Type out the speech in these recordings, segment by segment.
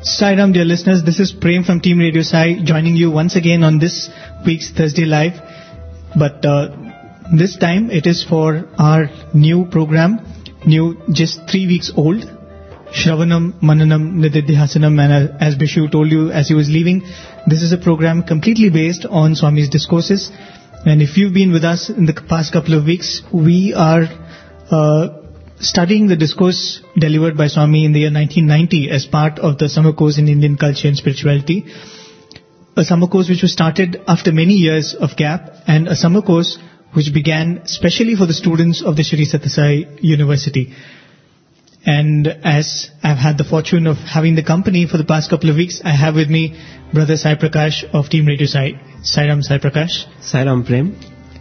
Sai Ram, dear listeners, this is Prem from Team Radio Sai joining you once again on this week's Thursday Live. But this time it is for our new program, just 3 weeks old, Shravanam, Mananam, Nididhyasanam, and as Bishu told you as he was leaving, this is a program completely based on Swami's discourses. And if you've been with us in the past couple of weeks, we are studying the discourse delivered by Swami in the year 1990 as part of the summer course in Indian culture and spirituality. A summer course which was started after many years of gap, and a summer course which began specially for the students of the Shri Sathya Sai University. And as I've had the fortune of having the company for the past couple of weeks, I have with me Brother Sai Prakash of Team Radio Sai. Sai Ram, Sai Prakash. Sai Ram, Prem.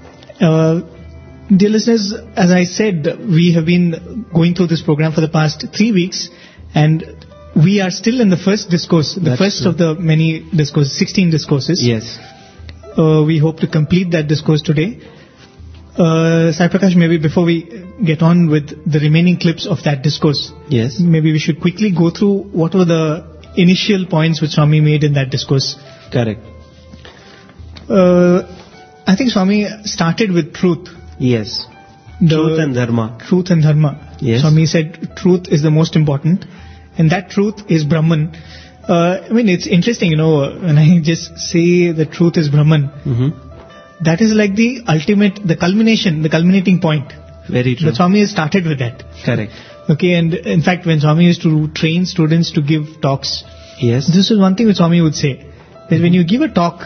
Dear listeners, as I said, we have been going through this program for the past 3 weeks, and we are still in the first discourse, the first of the many discourses, 16 discourses. Yes. We hope to complete that discourse today. Sai Prakash, maybe before we get on with the remaining clips of that discourse, yes, maybe we should quickly go through what were the initial points which Swami made in that discourse. Correct. I think Swami started with truth. Yes. Truth and Dharma. Truth and Dharma. Yes. Swami said truth is the most important, and that truth is Brahman. I mean, it's interesting, when I just say the truth is Brahman, that is like the ultimate, the culminating point. Very true. But Swami has started with that. Correct. Okay, and in fact, when Swami used to train students to give talks, yes, this is one thing which Swami would say, that when you give a talk,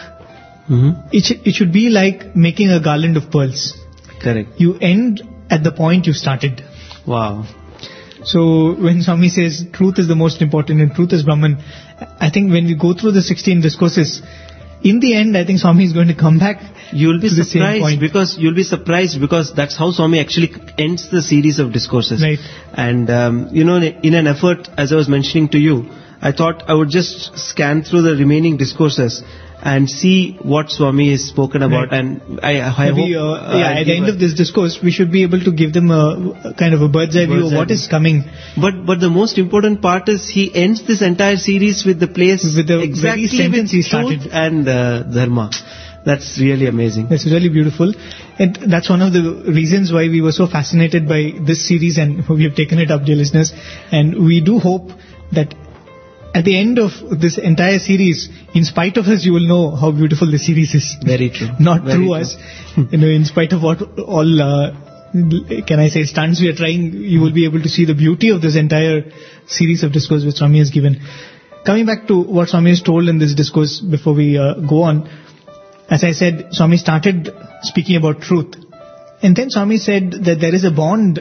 it should be like making a garland of pearls. Correct. You end at the point you started. Wow. So when Swami says truth is the most important and truth is Brahman, I think when we go through the 16 discourses, in the end, I think Swami is going to come back. You'll be surprised because that's how Swami actually ends the series of discourses. Right. And in an effort, as I was mentioning to you, I thought I would just scan through the remaining discourses and see what Swami has spoken about. Right. And I hope... at the end of this discourse, we should be able to give them a kind of a bird's eye view of what is coming. But the most important part is he ends this entire series with the place with the exactly very sentence he started. Truth and Dharma. That's really amazing. That's really beautiful. And that's one of the reasons why we were so fascinated by this series, and we have taken it up, dear listeners. And we do hope that at the end of this entire series, in spite of us, you will know how beautiful the series is. Very true. Not Very through true. us. In spite of what all, stunts we are trying, you will be able to see the beauty of this entire series of discourse which Swami has given. Coming back to what Swami has told in this discourse before we go on, as I said, Swami started speaking about truth. And then Swami said that there is a bond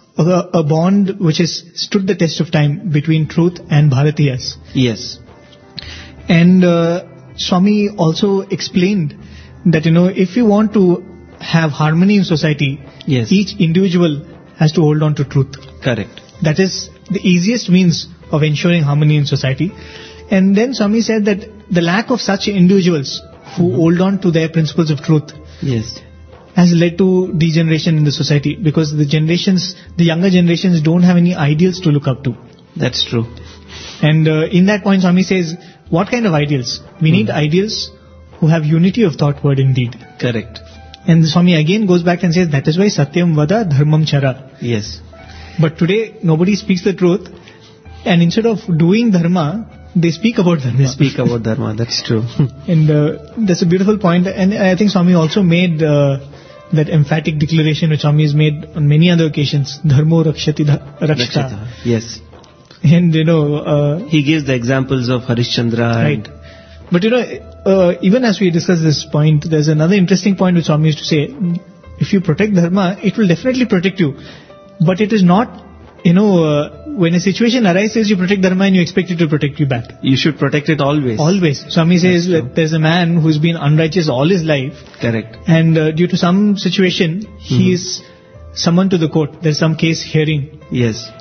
which has stood the test of time between truth and Bharatiyas. Yes. And Swami also explained that, if you want to have harmony in society, yes, each individual has to hold on to truth. Correct. That is the easiest means of ensuring harmony in society. And then Swami said that the lack of such individuals who hold on to their principles of truth, yes, has led to degeneration in the society, because the younger generations don't have any ideals to look up to. That's true. And in that point, Swami says, what kind of ideals? We need ideals who have unity of thought, word and deed. Correct. And Swami again goes back and says, that is why Satyam Vada Dharmam Chara. Yes. But today, nobody speaks the truth, and instead of doing Dharma, they speak about Dharma. They speak about Dharma, that's true. And that's a beautiful point. And I think Swami also made that emphatic declaration which Swami has made on many other occasions, Dharmo Rakshati Rakshata. Yes. And he gives the examples of Harishchandra. Right. But even as we discuss this point, there's another interesting point which Swami used to say, if you protect Dharma, it will definitely protect you. But it is not, when a situation arises, you protect Dharma and you expect it to protect you back. You should protect it always. Always. Swami says that there's a man who's been unrighteous all his life. Correct. And due to some situation, he is summoned to the court. There's some case hearing. Yes.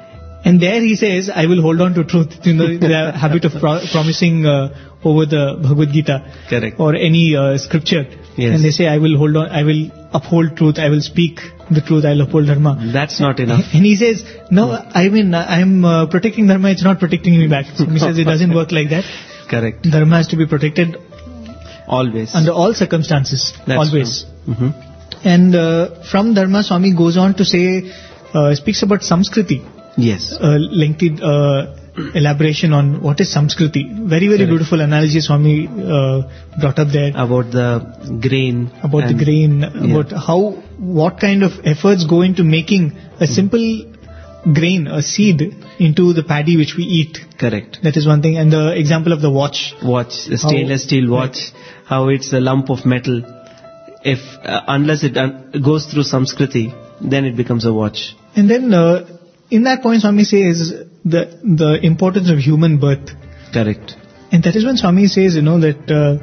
And there he says, I will hold on to truth. The habit of promising over the Bhagavad Gita. Correct. Or any scripture. Yes. And they say, I will hold on, I will uphold truth, I will speak the truth, I will uphold Dharma. That's not enough. And he says, no, I mean, I'm protecting Dharma, it's not protecting me back. So he says it doesn't work like that. Correct. Dharma has to be protected Always. under all circumstances. That's always. True. Mm-hmm. And from Dharma, Swami goes on to say, speaks about Samskriti. Yes. Lengthy elaboration on what is Samskriti. Very, very beautiful analogy Swami brought up there. About the grain. About the grain, about what kind of efforts go into making a simple grain, a seed, into the paddy which we eat. Correct. That is one thing. And the example of the watch. The stainless steel watch, how it's a lump of metal. If unless it goes through Samskriti, then it becomes a watch. And then in that point, Swami says the importance of human birth. Correct. And that is when Swami says, that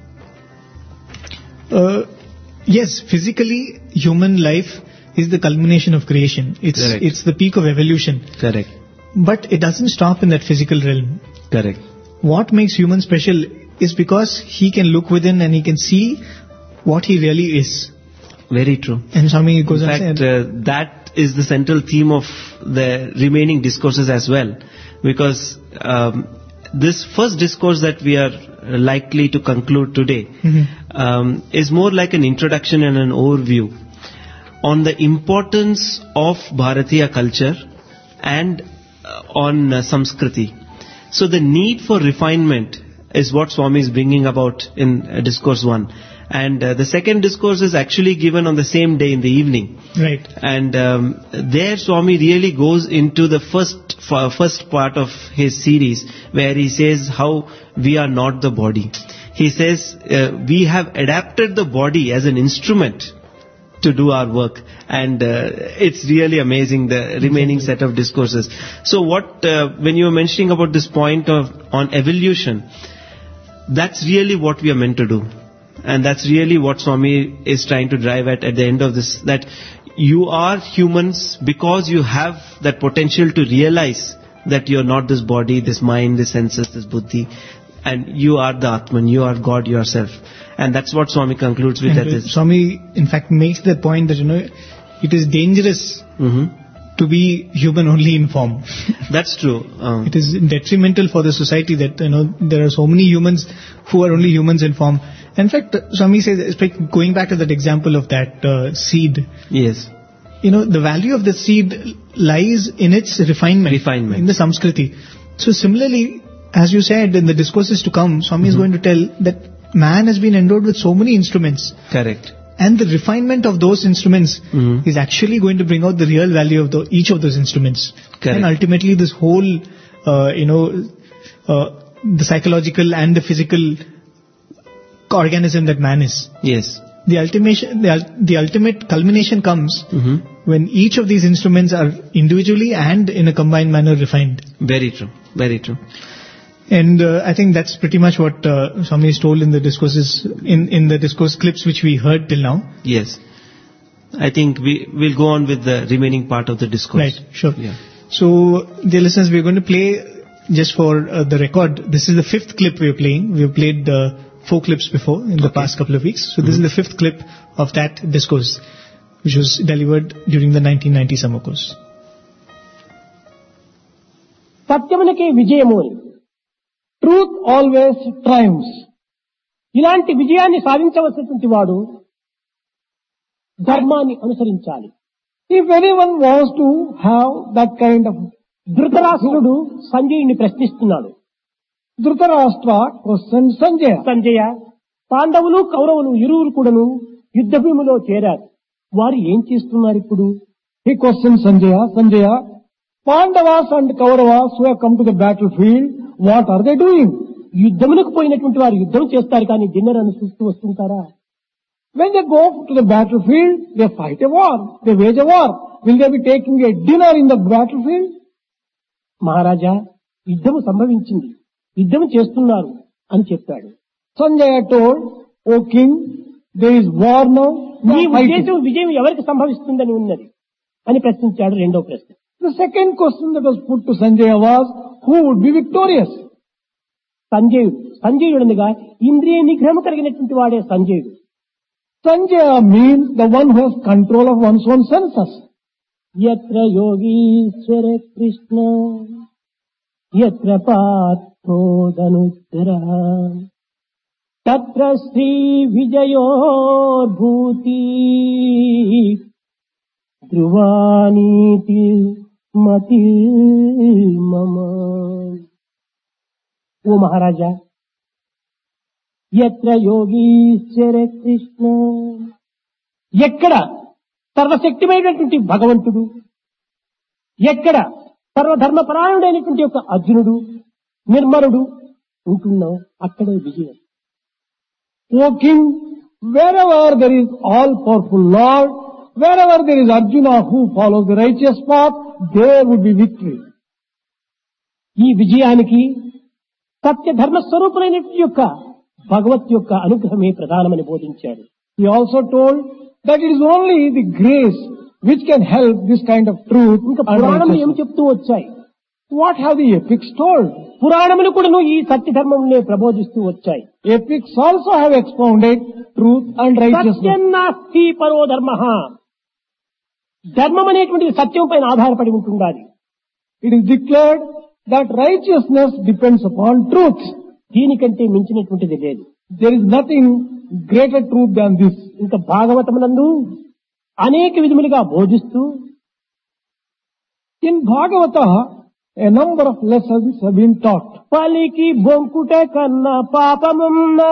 yes, physically, human life is the culmination of creation. It's the peak of evolution. Correct. But it doesn't stop in that physical realm. Correct. What makes human special is because he can look within and he can see what he really is. Very true. And Swami goes in on fact, saying, that is the central theme of the remaining discourses as well. Because this first discourse that we are likely to conclude today is more like an introduction and an overview on the importance of Bharatiya culture and on Samskriti. So the need for refinement is what Swami is bringing about in discourse 1. And the second discourse is actually given on the same day in the evening. Right. And there Swami really goes into the first part of his series, where he says how we are not the body. He says we have adapted the body as an instrument to do our work, and it's really amazing, the remaining set of discourses. So when you were mentioning about this point on evolution, that's really what we are meant to do. And that's really what Swami is trying to drive at the end of this, that you are humans because you have that potential to realize that you are not this body, this mind, this senses, this buddhi, and you are the Atman, you are God yourself. And that's what Swami concludes with. Swami, in fact, makes the point that, it is dangerous to be human only in form. That's true. It is detrimental for the society that, there are so many humans who are only humans in form. In fact, Swami says, going back to that example of that seed. Yes. The value of the seed lies in its refinement. In the Samskriti. So similarly, as you said, in the discourses to come, Swami is going to tell that man has been endowed with so many instruments. Correct. And the refinement of those instruments is actually going to bring out the real value of each of those instruments. Correct. And ultimately this whole, the psychological and the physical organism that man is. Yes. The ultimate culmination comes when each of these instruments are individually and in a combined manner refined. Very true. Very true. And I think that's pretty much what Swami is told in the discourses, in the discourse clips which we heard till now. Yes. I think we'll go on with the remaining part of the discourse. Right, sure. Yeah. So, dear listeners, we're going to play, just for the record, this is the 5th clip we're playing. We've played 4 clips before in the past couple of weeks. So this is the 5th clip of that discourse, which was delivered during the 1990 summer course. సత్యమునకే విజయము. Truth always triumphs. ఇలాంటి విజయాన్ని సాధించవలసినటువంటి వాడు ధర్మాన్ని అనుసరించాలి. If anyone wants to have that kind of. ధృతరాష్ట్రుడు సంజయుని ప్రశ్నిస్తున్నాడు. ధృతరాష్ట్ర క్వశ్చన్ సంజయ, పాండవులు కౌరవులు ఇరువురు కూడాను యుద్ధ భూమిలో చేరారు. వారు ఏం చేస్తున్నారు ఇప్పుడు? He question Sanjaya, Pandavas and Kauravas who have come to the battlefield, what are they doing? యుద్ధములకు పోయినటువంటి వారు యుద్ధం చేస్తారు కానీ డిన్నర్ అని చూస్తూ వస్తుంటారా? When they go to the battlefield, they fight a war, they wage a war. Will they be taking a dinner in the battlefield? మహారాజా, యుద్ధము సంభవించింది, యుద్ధం చేస్తున్నారు అని చెప్పాడు. Sanjaya told, O king, there is war now. నీ ఉద్దేశం విజయం ఎవరికి సంభవిస్తుందని ఉన్నది అని ప్రశ్నించాడు. రెండో ప్రశ్న. The second question that was put to Sanjaya was, who would be victorious? సంజయుడనగా ఇంద్రియ నిగ్రహం కలిగినటువంటి వాడే సంజయుడు. Sanjaya means the one who has control of one's own senses. యత్ర Yogeeshwara Krishna యత్ర పార్థో ధనుర్ధరః తత్ర శ్రీ విజయోర్భూతి ధ్రువానీతి మతి మమ. ఓ మహారాజా, యత్ర యోగీశ్వర కృష్ణ, ఎక్కడ సర్వశక్తిమైనటువంటి భగవంతుడు, ఎక్కడ సర్వధర్మపరాయణుడైనటువంటి యొక్క అర్జునుడు, నిర్మలుడు ఉంటున్నావు, అక్కడే విజయం. O king, wherever there is all-powerful Lord, wherever there is Arjuna who follows the righteous path, there would be victory. ఈ విజయానికి సత్య ధర్మ స్వరూపులైనటువంటి యొక్క భగవత్ యొక్క అనుగ్రహమే ప్రధానమని బోధించాడు. He also told that it is only the grace which can help this kind of truth. ఇంకా and పురాణములు ఏమి righteousness. చెప్తూ వచ్చాయి? What have the epics told? పురాణములు కూడా ఈ సత్య ధర్మమునే ప్రబోధిస్తూ వచ్చాయి. Epics also have expounded truth and righteousness. సత్యం నాస్తి పరో ధర్మ. ధర్మం అనేటువంటిది సత్యం పైన ఆధారపడి ఉంటుండాలి. It is declared that righteousness depends upon truth. దీనికంటే మించినటువంటిది లేదు. There is nothing greater truth than this. ఇంకా భాగవతమునందు అనేక విధములుగా బోధిస్తూ In Bhagavata, a number of lessons have been taught. పలికి బొంకుట కన్నా పాపమున్నా,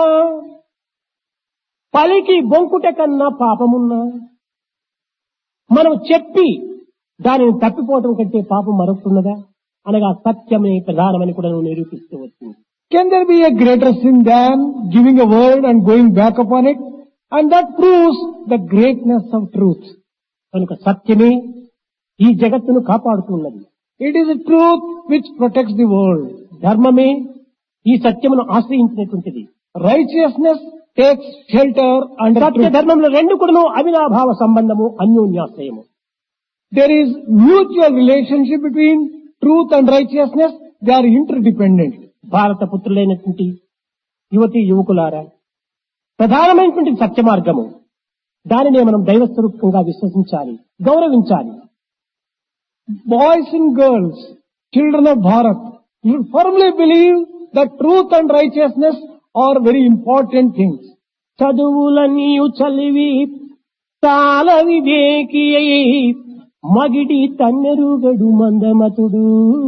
పలికి బొంకుట కన్నా పాపమున్నా, మనం చెప్పి దానిని తప్పిపోవటం కంటే పాపం మరొకటున్నదా అనగా సత్యమే ప్రధానమని కూడా నిరూపిస్తూ వచ్చింది. Can there be a greater sin than giving a word and going back upon it? And that proves the greatness of truth. కనుక సత్యమే ఈ జగత్తును కాపాడుతున్నది. It is a truth which protects the world. ధర్మమే ఈ సత్యమును ఆశ్రయించినటువంటిది. Righteousness takes shelter under సత్య truth. ధర్మంలో రెండు కూడా అవినాభావ సంబంధము, అన్యోన్యాశ్రయము. There is mutual relationship between truth and righteousness. They are interdependent. భారత పుత్రులైనటువంటి యువతి యువకులారా, ప్రధానమైనటువంటి సత్య మార్గము, దానినే మనం దైవస్వరూపంగా విశ్వసించాలి, గౌరవించాలి. Boys and girls, children of Bharat, you firmly believe that truth and righteousness are very important things. చదువులన్నీయు చలివి Tala వివేకి మగిడి తన్నెరుగడు మందమతుడు.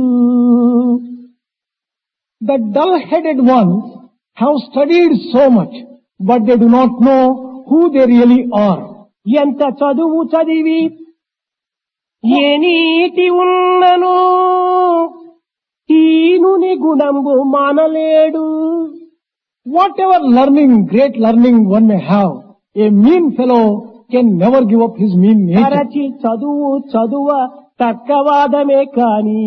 The dull-headed ones have studied so much, but they do not know who they really are. ఎంత చదువు చదివి ఏ నీతి ఉన్నను తీనుని గుణంబు మానలేడు. Whatever learning, great learning one may have, a mean fellow can never give up his mean nature. తరచి చదువ తర్కవాదమే కాని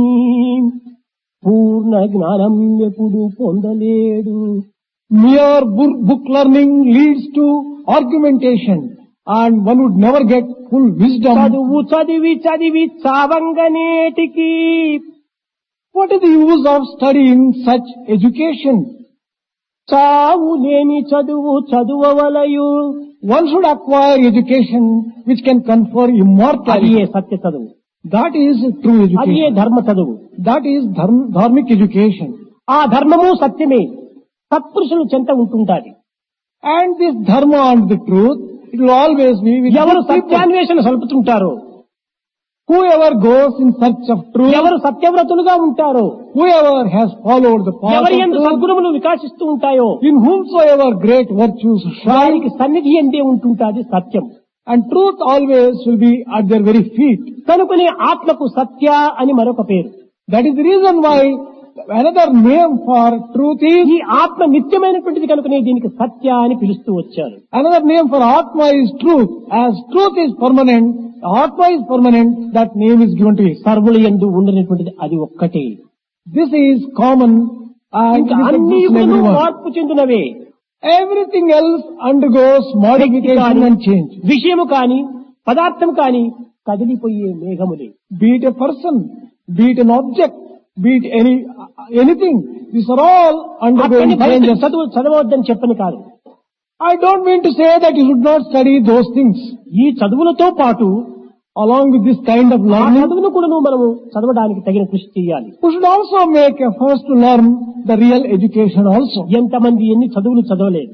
పూర్ణ జ్ఞానం ఎప్పుడు పొందలేడు. Mere book learning leads to argumentation, and one would never get full wisdom. చదువు చదివి చావంగనేటికి What is the use of studying such education? చావు లేని చదువు చదువవలయు. One should acquire education which can confer అది immortality. సత్య చదువు, That is true అది education. ధర్మ చదువు. That is dharmic education. ఆ ధర్మము సత్యమే సత్పురుషులు చెంత ఉంటుంటాది. And this dharma and the truth, it will always be with ఎవరు good people. సత్యాన్వేషణ సలుపుతుంటారో, Whoever goes in search of truth, ఎవరు సత్యవ్రతులుగా ఉంటారో, whoever has followed the path ఎవరి of యందు truth, సద్గుణములు వికాసిస్తూ ఉంటాయో, in whomsoever great virtues shine, వారికి సన్నిధి ఎందే ఉంటుంటాది సత్యం. and truth always will be at their very feet. కనుకనే ఆత్మకు సత్య అని మరొక పేరు. That is the reason why another name for truth is, ఈ ఆత్మ నిత్యమైనటువంటిది కనుకనే దీనికి సత్య అని పిలుస్తూ వచ్చారు. another name for Atma is truth. As truth is permanent, Atma is permanent, that name is given to it. సర్వుల యందు ఉండనటువంటిది అది ఒక్కటే. This is common and ఇంకా this అన్ని exists in everyone. మార్పు చెందినవే. Everything else undergoes modification and change. విషయము కాని, పదార్థం కాని, కదిలిపోయే మేఘములే. Be it a person, be it an object, be it anything, these are all undergoing అక్కడి changes. చదువు చదవద్దని చెప్పని కాదు. I don't mean to say that you should not study those things. ఈ చదువులతో పాటు Along with this kind of ఆ learning, చదువును కూడా మనము చదవడానికి తగిన కృషి చేయాలి. we should also make efforts to learn the real education also. ఎంతమంది ఎన్ని చదువులు చదవలేదు,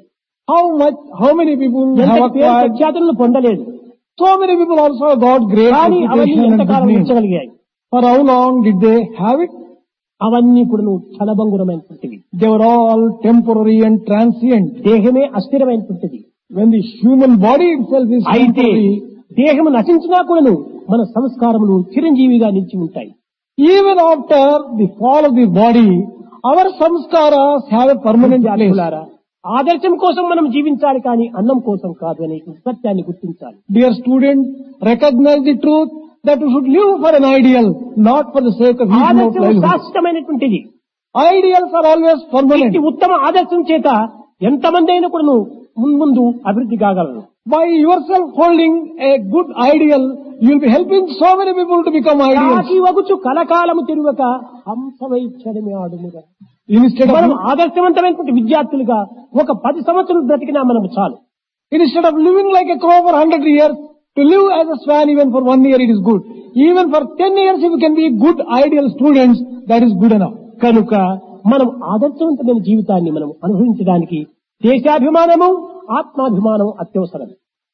How many people have ఎంత పేరు acquired, ప్రఖ్యాతులను పొందలేదు, so many people also got great కానీ అవన్నీ education and ఎంతకాలం good name. ఉంచగలిగాయి? For how long did they have it? అవన్నీ కూడా క్షణభంగురమైనటువంటివి. They were all temporary and transient. దేహమే అస్థిరమైనటువంటిది. When the human body itself is అయితే temporary, దేహము నశించినా కూడాను మన సంస్కారములు చిరంజీవిగా నిలిచి ఉంటాయి. even after the fall of the body, our samskaras have a permanent place. విద్యార్థులారా, ఆదర్శం కోసం మనం జీవించాలి కానీ అన్నం కోసం కాదు అనే సత్యాన్ని గుర్తించాలి. Dear students, recognize the truth that you should live for an ideal, not for the sake of eating out ఆదర్శం livelihood. శాశ్వతమైనటువంటిది. Ideals are always permanent. ఈ ఉత్తమ ఆదర్శం చేత ఎంతమంది అయినా కూడాను ముందు అభివృద్ధి కాగలరు. By yourself holding a good ideal, you will be helping so many people to become ideals. కాకి వగుచు కలకాలము తిరుగక హంసవైచ్చడమే ఆడుముగా. Instead మనం of ఆదర్శవంతమైనటువంటి విద్యార్థులుగా ఒక 10 సంవత్సరాలు బ్రతికినా మనం చాలు. living like a crow for 100 years, to live as a swan even for 1 year, it is good. Even for 10 years, if you can be good ideal students, that is good enough. కనుక మనం ఆదర్శవంతమైన జీవితాన్ని మనం అనుభవించడానికి దేశాభిమానము ఆత్మాభిమానం అత్యవసరం.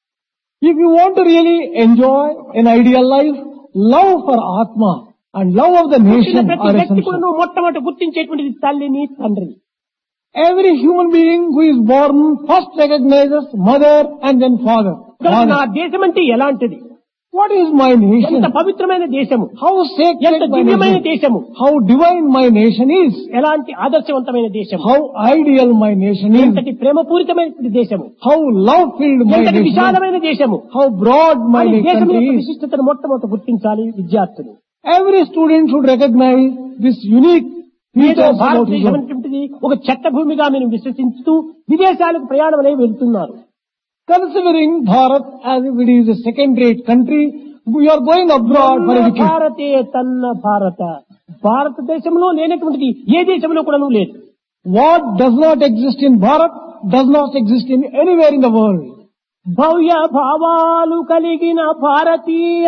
If you want to really enjoy an ideal life, love for Atma and love of the nation ప్రతి are వ్యక్తి కూడా essential. మొట్టమొదటి గుర్తించేటువంటిది తల్లిని తండ్రిని. Every human being who is born first recognizes mother and then father. కనుక నా దేశం అంటే ఎలాంటిది, What is my nation? ఎంత పవిత్రమైన దేశము, How sacred ఎంత my దివ్యమైన nation? దేశము, How divine my nation is? ఎలాంటి ఆదర్శవంతమైన దేశము, How ideal my nation is? ఎంతటి ప్రేమపూరితమైన దేశము, How love-filled my ఎంతటి nation is? విశాలమైన దేశము. How broad my అని దేశం country యొక్క is? విశిష్టతను మొట్టమొదటి గుర్తించాలి విద్యార్థులు. Every student should recognize this unique ఏదో features about his భారతదేశం own. అనేటువంటిది ఒక చెత్త భూమిగా మీరు విశ్వసిస్తూ విదేశాలకు ప్రయాణం అనేవి వెళ్తున్నారు. Considering Bharat as if it is a second-rate country, we are going abroad for education. భారతే తన్న భారత, భారతదేశంలో లేనటువంటిది ఏ దేశంలో కూడా లేదు. What does not exist in Bharat does not exist in anywhere in the world. భవ్య భావాలు కలిగిన భారతీయ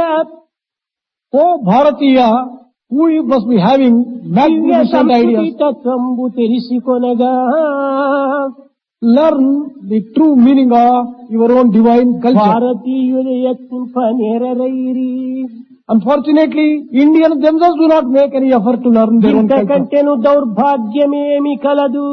Oh Bharatiya, who must be having magnificent ideas, తత్వంబు తెలిసికొనగా learn the true meaning of your own divine culture. భారతీయుల యత్నింప నేరరైరి. Unfortunately, Indians themselves do not make any effort to learn their own culture. ఇంతకంటేను దౌర్భాగ్యమేమి కలదు,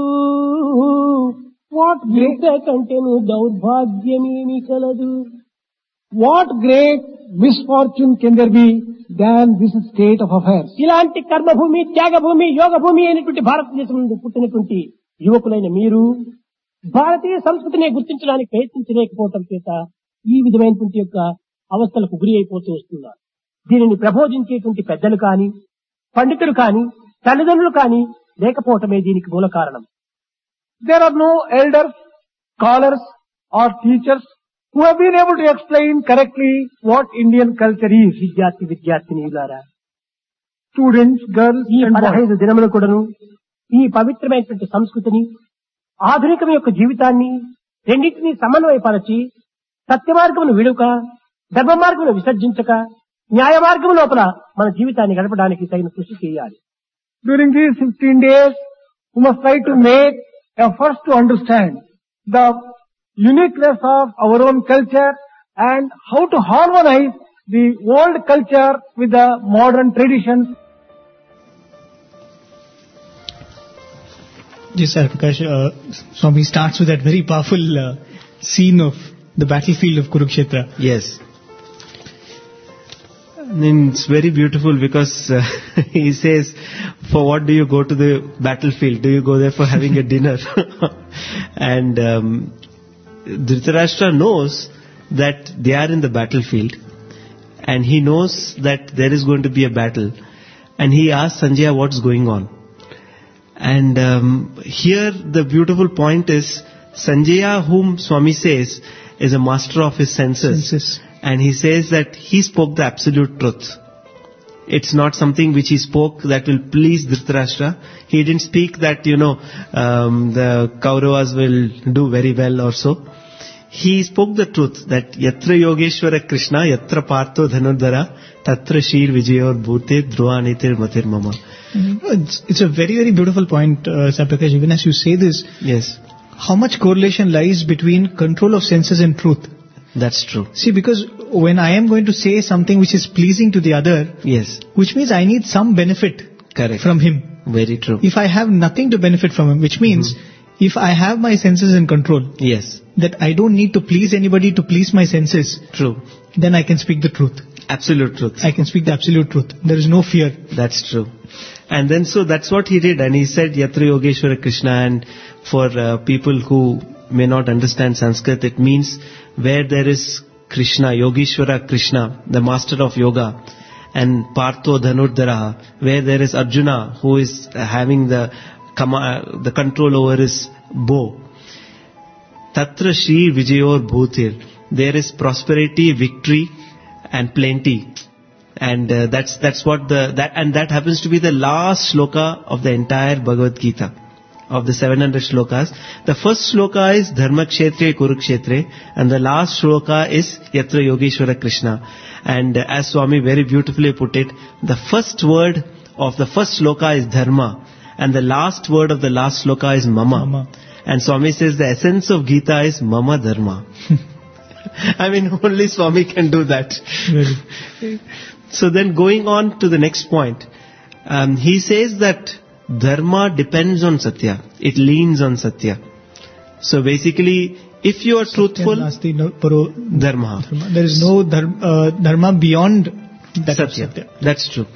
ఇంతకంటేను దౌర్భాగ్యమేమి కలదు. What great misfortune can there be than this state of affairs? ఇలాంటి కర్మభూమి, త్యాగభూమి, యోగభూమి అయినటువంటి భారతదేశం నుండి పుట్టినటువంటి యువకులైన మీరు భారతీయ సంస్కృతిని గుర్తించడానికి ప్రయత్నించలేకపోవటం చేత ఈ విధమైనటువంటి యొక్క అవస్థలకు గురి అయిపోతూ వస్తున్నారు. దీనిని ప్రబోధించేటువంటి పెద్దలు కాని, పండితులు కాని, తల్లిదండ్రులు కాని లేకపోవటమే దీనికి మూల కారణం. There are no elders, scholars or teachers who have been able to explain correctly what Indian culture is. విద్యార్థినీయులారా, Students, girls ఈ and boys. 15 దినములు కూడాను ఈ పవిత్రమైనటువంటి సంస్కృతిని, ఆధునికం యొక్క జీవితాన్ని రెండింటినీ సమన్వయపరచి సత్య మార్గమును విడుక, ధర్మ మార్గమును విసర్జించక, న్యాయ మార్గము లోపల మన జీవితాన్ని గడపడానికి తగిన కృషి చేయాలి. During these 15 days, we must try to make efforts to understand the uniqueness of our own culture and how to harmonize the old culture with the modern traditions. Yes, sir, Prakash, Swami starts with that very powerful scene of the battlefield of Kurukshetra. Yes. And it's very beautiful because he says, for what do you go to the battlefield? Do you go there for having a dinner? And Dhritarashtra knows that they are in the battlefield and he knows that there is going to be a battle. And he asks Sanjaya what's going on. And here the beautiful point is Sanjaya, whom Swami says is a master of his senses. And he says that he spoke the absolute truth. It's not something which he spoke that will please Dhritarashtra. He didn't speak that, the Kauravas will do very well or so. He spoke the truth that Yatra Yogeshwara Krishna, Yatra Partho Dhanurdhara, Tatra Shir Vijayor Bhute Dhruanitir Matir Mama. It's a very, very beautiful point, Saprakash. Even as you say this, Yes, how much correlation lies between control of senses and truth? that's true. See, because when I am going to say something which is pleasing to the other, Yes, which means I need some benefit correct. from him. Very true. If I have nothing to benefit from him, which means if I have my senses in control, Yes, that I don't need to please anybody to please my senses, true. then I can speak the truth. Absolute truth. I can speak the absolute truth. There is no fear. That's true. And then so that's what he did. And he said Yatra Yogeshwara Krishna. And for people who may not understand Sanskrit, it means where there is Krishna, Yogeshwara Krishna, the master of yoga, and Partho Dhanurdhara, where there is Arjuna, who is having the control over his bow. Tatra Shri Vijayor Bhutir. There is prosperity, victory, and plenty. And that's what that happens to be the last shloka of the entire Bhagavad Gita, of the 700 shlokas. The first shloka is Dharma Kshetre Kurukshetre, and the last shloka is Yatra Yogeshwara Krishna. And as Swami very beautifully put it, the first word of the first shloka is Dharma, and the last word of the last shloka is Mama. Mama. And Swami says the essence of Gita is Mama Dharma. I mean, only Swami can do that. Really. So then going on to the next point, he says that Dharma depends on Satya. It leans on Satya. So basically, if you are truthful, Nasti no paro Dharma. dharma. There is no dharma beyond that of Satya. Satya. That's true.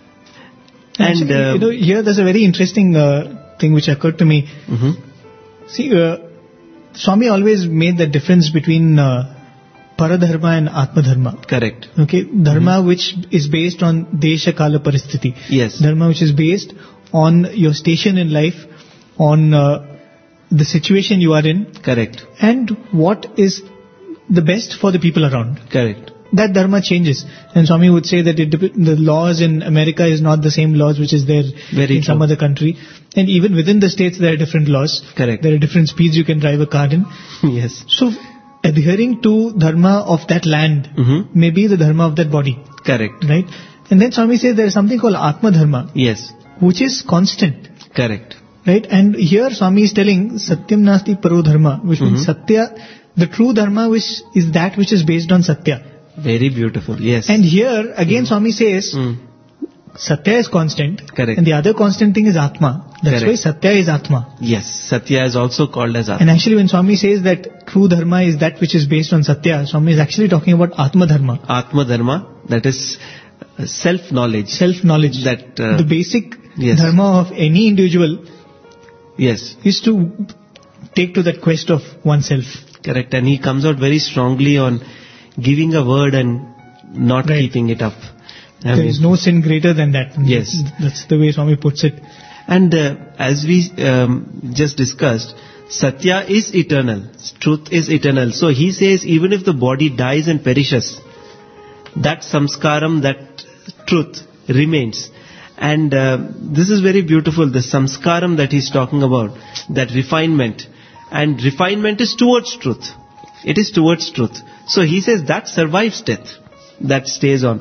Actually, And here there's a very interesting thing which occurred to me. mhm, See, Swami always made the difference between Paradharma and Atmadharma. correct. Okay, Dharma which is based on Desha Kala Paristhiti. Yes. Dharma which is based on your station in life, on the situation you are in, Correct. and what is the best for the people around. Correct. That dharma changes. And Swami would say that the laws in America is not the same laws which is there Very in some true. other country. And even within the states there are different laws. Correct. There are different speeds you can drive a car in. Yes. So adhering to dharma of that land Mhm. may be the dharma of that body. Correct. Right? And then Swami says there is something called Atma Dharma, Yes. which is constant. Correct. Right? And here Swami is telling Satyam Nasti Paro Dharma, which means Satya, the true dharma which is that which is based on Satya. Very beautiful. Yes. And here again Swami says Mm. Satya is constant. Correct. And the other constant thing is Atma. That's Correct. why Satya is Atma. Yes. Satya is also called as Atma. And actually when Swami says that true dharma is that which is based on Satya, Swami is actually talking about Atma Dharma. Atma Dharma, that is self-knowledge. Self-knowledge. That, the basic yes. dharma of any individual Yes. is to take to that quest of oneself. Correct. And he comes out very strongly on giving a word and not Right. keeping it up. There is no sin greater than that. Yes. That's the way Swami puts it. And as we just discussed, Satya is eternal. Truth is eternal. So he says even if the body dies and perishes, that samskaram, that truth remains. And this is very beautiful, the samskaram that he's talking about, that refinement. And refinement is towards truth. It is towards truth. So he says that survives death. That stays on.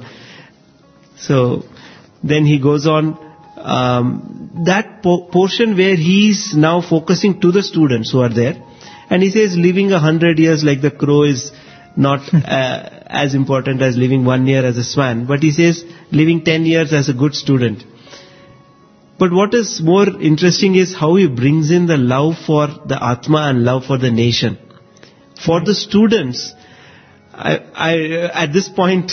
So then he goes on, that portion where he's now focusing to the students who are there. And he says living 100 years like the crow is not as important as living 1 year as a swan. But he says living 10 years as a good student. But what is more interesting is how he brings in the love for the Atma and love for the nation. For the students, I at this point,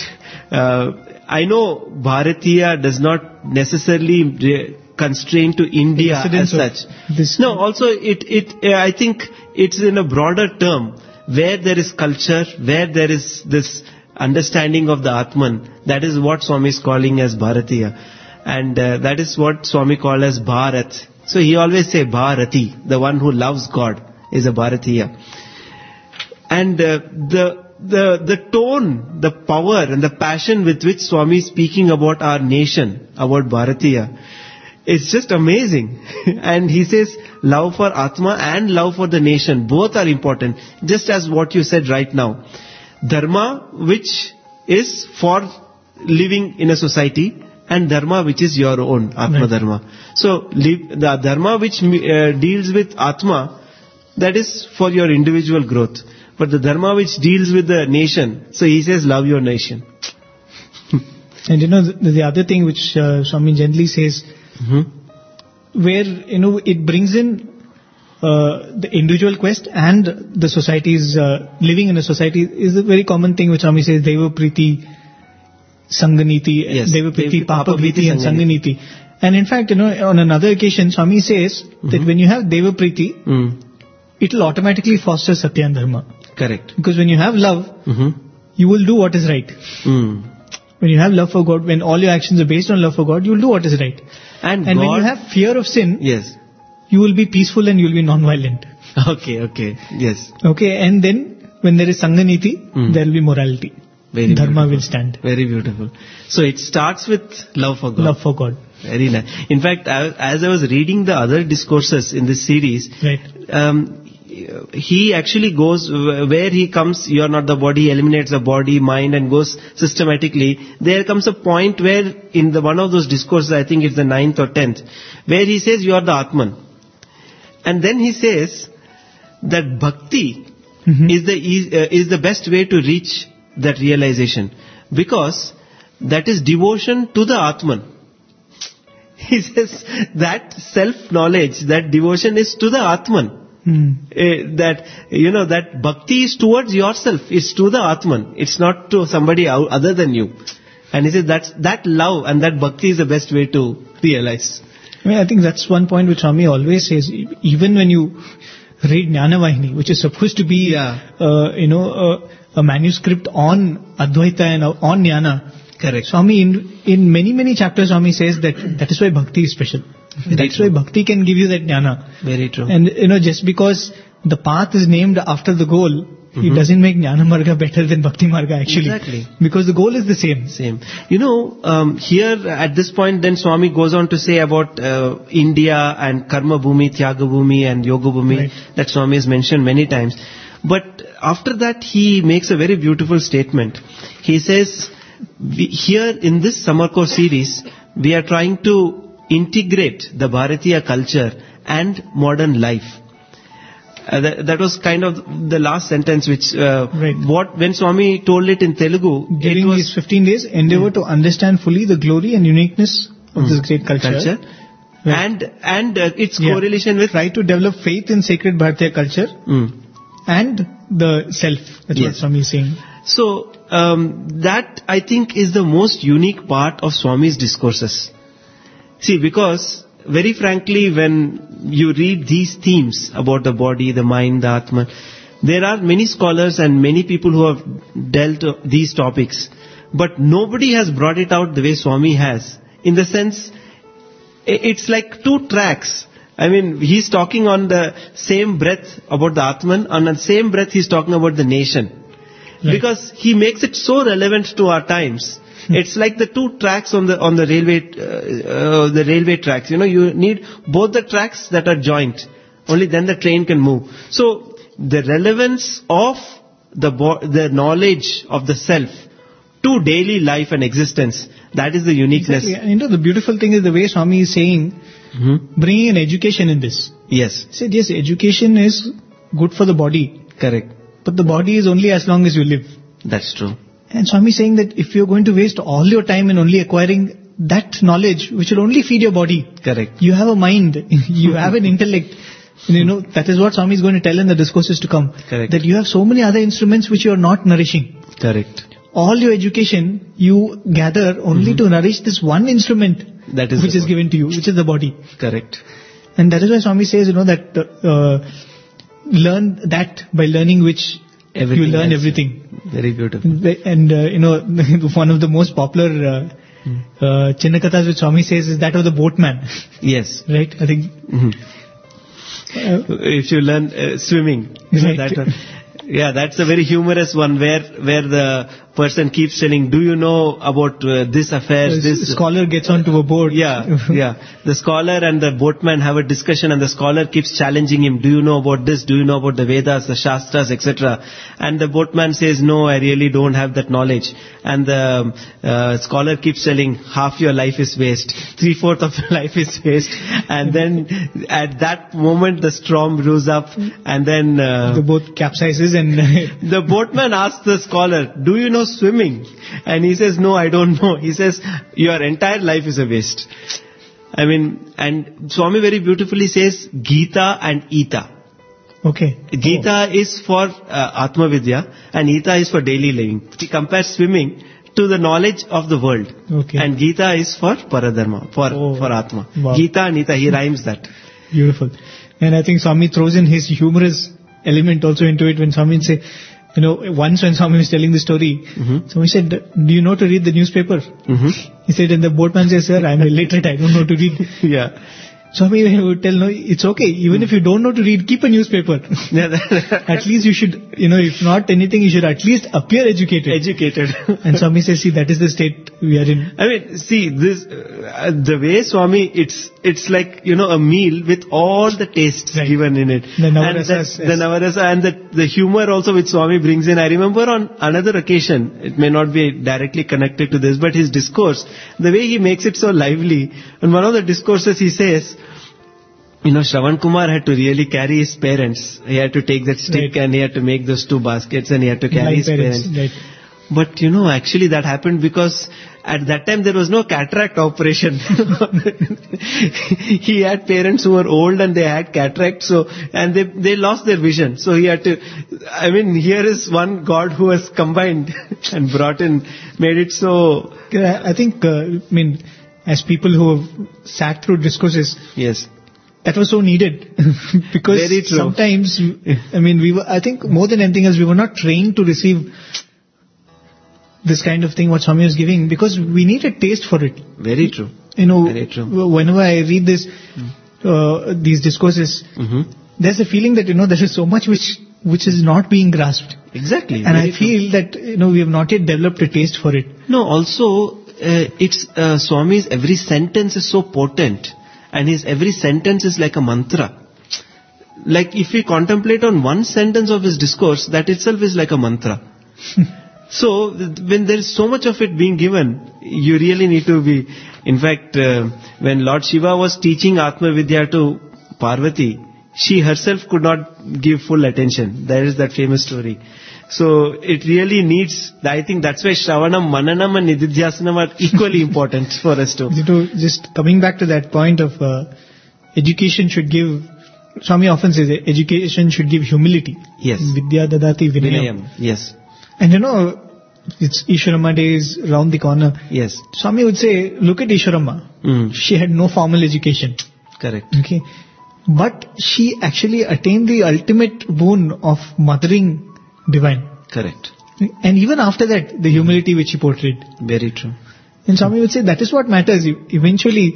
I know Bharatiya does not necessarily constrain to India as such. No, also I think it's in a broader term where there is culture, where there is this understanding of the Atman. That is what Swami is calling as Bharatiya. And that is what Swami called as Bharat. So he always say Bharati, the one who loves God is a Bharatiya. And the tone, the power and the passion with which Swami is speaking about our nation, about Bharatiya, it's just amazing. And he says love for Atma and love for the nation, both are important, just as what you said right now. Dharma, which is for living in a society, and Dharma, which is your own, Atma Right. Dharma. So, the Dharma which deals with Atma, that is for your individual growth. But the Dharma which deals with the nation, so he says love your nation. And the other thing which Swami generally says, where it brings in the individual quest and the society's living in a society is a very common thing which Swami says Deva Priti, Sanganiti, Yes, Deva Priti, Papa Papa Priti and Sanganiti. Sanganiti. And in fact, on another occasion, Swami says that when you have Deva Priti, it will automatically foster Satya and Dharma. Correct. Because when you have love, you will do what is right. When you have love for God, when all your actions are based on love for God, you will do what is right. And And God, when you have fear of sin, yes. you will be peaceful and you will be non-violent. Okay, yes. Okay, and then when there is Sanganiti, there will be morality. Very Dharma beautiful. will stand. Very beautiful. So it starts with love for God. Love for God. Very nice. In fact, as I was reading the other discourses in this series, Right. he actually goes where he comes, you are not the body, eliminates the body, mind and goes systematically. There comes a point where in one of those discourses, I think it's the 9th or 10th, where he says you are the Atman. And then he says that bhakti is the best way to reach that realization, because that is devotion to the Atman. He says that self-knowledge, that devotion is to the Atman. That bhakti is towards yourself, it's to the Atman, it's not to somebody other than you. And he says that love and that bhakti is the best way to realize. I think that's one point which Swami always says, even when you read Jnana Vahini, which is supposed to be, a manuscript on Advaita and on Jnana. Correct. Swami, in many chapters, Swami says that is why bhakti is special. That's why bhakti can give you that jnana. Very true. And just because the path is named after the goal, it doesn't make Jnana Marga better than Bhakti Marga actually. Exactly. Because the goal is the same. Same. Here at this point then Swami goes on to say about India and Karma Bhumi, Tyaga Bhumi and Yoga Bhumi, Right. that Swami has mentioned many times. But after that he makes a very beautiful statement. He says, here in this summer course series, we are trying to integrate the Bharatiya culture and modern life. That was kind of the last sentence which, Right. when Swami told it in Telugu, During it was these 15 days, endeavor to understand fully the glory and uniqueness of this great culture. Right. and its Yeah. correlation with Try to develop faith in sacred Bharatiya culture and the self. That's what Yes. Swami is saying. So that I think is the most unique part of Swami's discourses. See, because very frankly, when you read these themes about the body, the mind, the Atman, there are many scholars and many people who have dealt these topics, but nobody has brought it out the way Swami has. In the sense, it's like two tracks. I mean, he's talking on the same breath about the Atman, on the same breath he's talking about the nation. Right. Because he makes it so relevant to our times. It's like the two tracks on the railway tracks. You need both the tracks that are joined. Only then the train can move. So the relevance of the knowledge of the self to daily life and existence, that is the uniqueness. Exactly. And the beautiful thing is the way Swami is saying, bringing an education in this. Yes, He said, yes, education is good for the body, correct. but the body is only as long as you live. That's true. And Swami is saying that if you're going to waste all your time in only acquiring that knowledge, which will only feed your body, Correct. you have a mind, you have an intellect. And that is what Swami is going to tell in the discourses to come. Correct. That you have so many other instruments which you are not nourishing. Correct. All your education you gather only to nourish this one instrument That is which the is body. given to you, which is the body. Correct. And that is why Swami says, that learn that by learning which Everything you learn else. everything. Very beautiful. And one of the most popular Chinnakathas which Swami says is that of the boatman. Yes. Right? I think. If you learn swimming, Right. that one. Yeah, that's a very humorous one where the person keeps telling, do you know about this affair? The This scholar gets onto a boat. Yeah. The scholar and the boatman have a discussion, and the scholar keeps challenging him. Do you know about this? Do you know about the Vedas, the Shastras, etc.? And the boatman says, no, I really don't have that knowledge. And the scholar keeps telling, half your life is waste. 3/4 of your life is waste. And then at that moment, the storm brews up, and then The boat capsizes and the boatman asks the scholar, do you know swimming? And he says, no, I don't know. He says, your entire life is a waste. I mean, and Swami very beautifully says Gita and Ita. okay. Gita is for Atma Vidya and Ita is for daily living. He compares swimming to the knowledge of the world. Okay. And Gita is for Paradharma, for Atma. Wow. Gita and Ita, he rhymes that. Beautiful. And I think Swami throws in his humorous element also into it when Swami say, once when Swami was telling the story, Swami said, do you know to read the newspaper? He said, and the boatman says, sir, I'm illiterate, I don't know to read. Yeah. Swami would tell, no, it's okay. Even if you don't know to read, keep a newspaper. At least you should, if not anything, you should at least appear educated. And Swami says, see, that is the state we are in. I mean, see, this, the way Swami, it's like, a meal with all the tastes given in it. The And Navarasas, the Navarasa and the humor also which Swami brings in. I remember on another occasion, it may not be directly connected to this, but his discourse, the way he makes it so lively. In one of the discourses he says, Shravan Kumar had to really carry his parents. He had to take that stick and he had to make those 2 baskets and he had to carry his parents. Right. But actually that happened because at that time there was no cataract operation. He had parents who were old and they had cataract, and they lost their vision. So he had to, here is one God who has combined and made it so. I think, as people who have sat through discourses. Yes. That was so needed because Very true. Sometimes, I think more than anything else, we were not trained to receive this kind of thing what Swami was giving because we need a taste for it. Very true. Very true. Whenever I read these discourses, there's a feeling that, there is so much which is not being grasped. Exactly. And I feel that, we have not yet developed a taste for it. No, also, Swami's every sentence is so potent. And his every sentence is like a mantra. Like if we contemplate on one sentence of his discourse, that itself is like a mantra. So when there is so much of it being given, you really need to be. In fact, when Lord Shiva was teaching Atma Vidya to Parvati, she herself could not give full attention. There is that famous story. So it really needs, I think that's why Shravanam, Mananam and Nididhyasanam are equally important for us to. Just coming back to that point of education should give, Swami often says education should give humility. Yes. Vidya dadati vinayam. Yes. And it's Ishwaramma days round the corner. Yes. Swami would say, look at Ishwaramma. She had no formal education. Correct. Okay. But she actually attained the ultimate boon of mothering divine. Correct. And even after that, the humility which he portrayed. Very true. And Swami would say that is what matters. Eventually,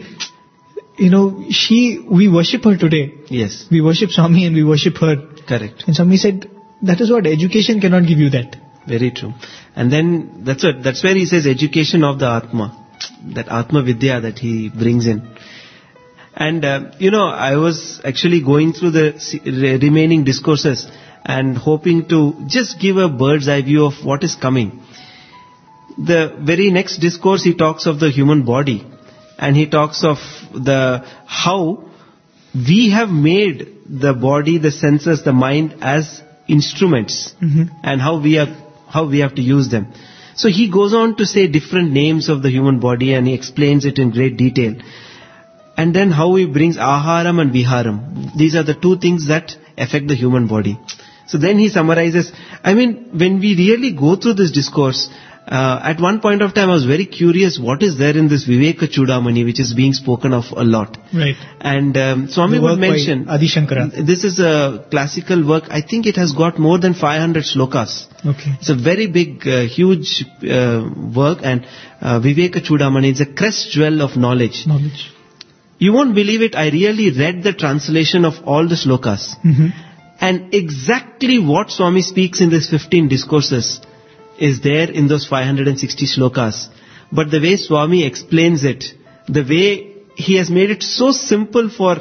we worship her today. Yes. We worship Swami and we worship her. Correct. And Swami said, that is what education cannot give you that. Very true. And then that's where he says education of the Atma. That Atma Vidya that he brings in. And, I was actually going through the remaining discourses and hoping to just give a bird's eye view of what is coming. The very next discourse he talks of the human body and he talks of how we have made the body, the senses, the mind as instruments and how we have to use them. So he goes on to say different names of the human body and he explains it in great detail. And then how he brings aharam and viharam. These are the 2 things that affect the human body. So then he summarizes, when we really go through this discourse, at one point of time I was very curious what is there in this Viveka Chudamani which is being spoken of a lot. Right. And Swami would mention, Adi Shankara. This is a classical work. I think it has got more than 500 slokas. Okay. It's a very big, huge work and Viveka Chudamani is a crest jewel of knowledge. You won't believe it, I really read the translation of all the slokas. And exactly what Swami speaks in these 15 discourses is there in those 560 slokas. But the way Swami explains it, the way he has made it so simple for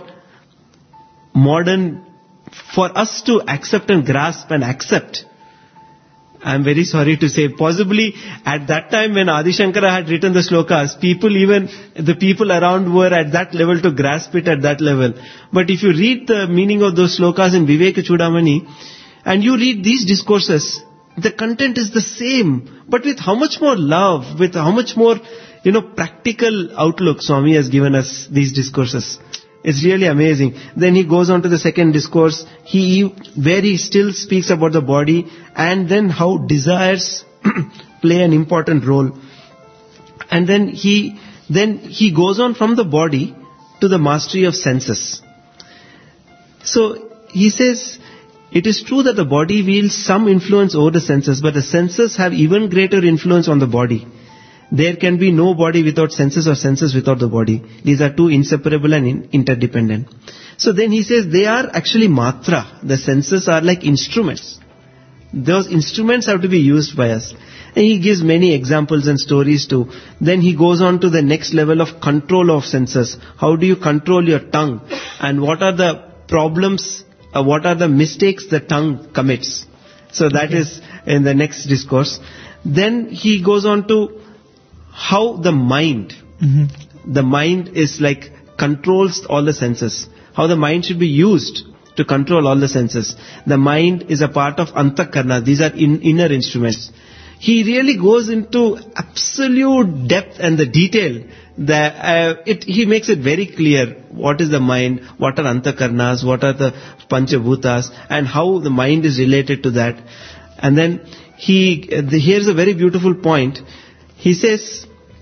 us to accept and grasp and accept. I'm very sorry to say, possibly at that time when Adi Shankara had written the slokas, the people around were at that level to grasp it at that level. But if you read the meaning of those slokas in Viveka Chudamani, and you read these discourses, the content is the same, but with how much more love, with how much more, practical outlook Swami has given us these discourses. It's really amazing. Then he goes on to the second discourse, where he still speaks about the body and then how desires play an important role. And then he goes on from the body to the mastery of senses. So he says, it is true that the body wields some influence over the senses, but the senses have even greater influence on the body. There can be no body without senses or senses without the body. These are two inseparable and interdependent. So then he says they are actually matra. The senses are like instruments. Those instruments have to be used by us. And he gives many examples and stories too. Then he goes on to the next level of control of senses. How do you control your tongue? And what are the problems, what are the mistakes the tongue commits? So that is in the next discourse. Then he goes on to how the mind is like controls all the senses. How the mind should be used to control all the senses. The mind is a part of antakarna. These are inner instruments. He really goes into absolute depth and the detail. He makes it very clear what is the mind, what are antakarnas, what are the panchabhutas, and how the mind is related to that. And then here's a very beautiful point. He says,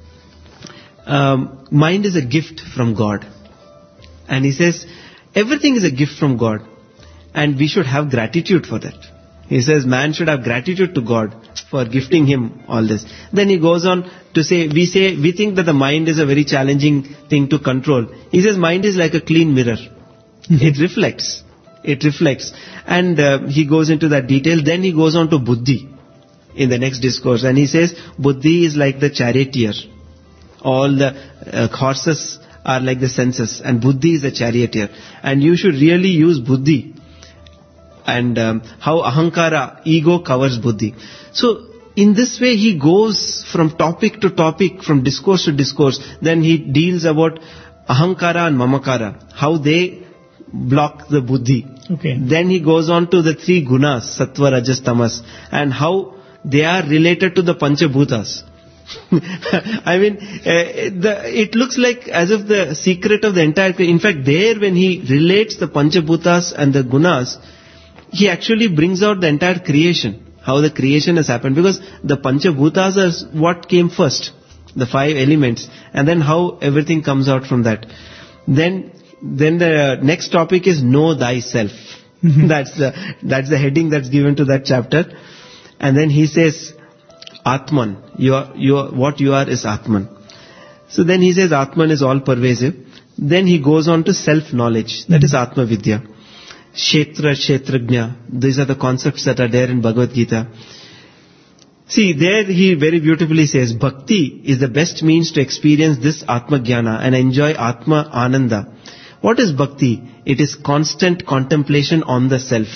mind is a gift from God. And he says, everything is a gift from God. And we should have gratitude for that. He says, man should have gratitude to God for gifting him all this. Then he goes on to say, we think that the mind is a very challenging thing to control. He says, mind is like a clean mirror. It reflects. And he goes into that detail. Then he goes on to buddhi in the next discourse. And he says, buddhi is like the charioteer. All the horses are like the senses, and buddhi is the charioteer. And you should really use buddhi. And how ahankara, ego covers buddhi. So in this way he goes from topic to topic, from discourse to discourse. Then he deals about ahankara and mamakara, how they block the buddhi. Okay. Then he goes on to the three gunas, sattva, rajas, tamas, and how they are related to the panchabhutas. I mean, it looks like as if the secret of the entire... In fact, there when he relates the panchabhutas and the gunas, he actually brings out the entire creation, how the creation has happened. Because the panchabhutas are what came first, the 5 elements, and then how everything comes out from that. Then the next topic is know thyself. That's the heading that's given to that chapter. And then he says, Atman, what you are is Atman. So then he says Atman is all pervasive. Then he goes on to self-knowledge. That is Atma Vidya. Kshetra, Kshetrajna. These are the concepts that are there in Bhagavad Gita. See, there he very beautifully says, Bhakti is the best means to experience this Atma Jnana and enjoy Atma Ananda. What is Bhakti? It is constant contemplation on the self.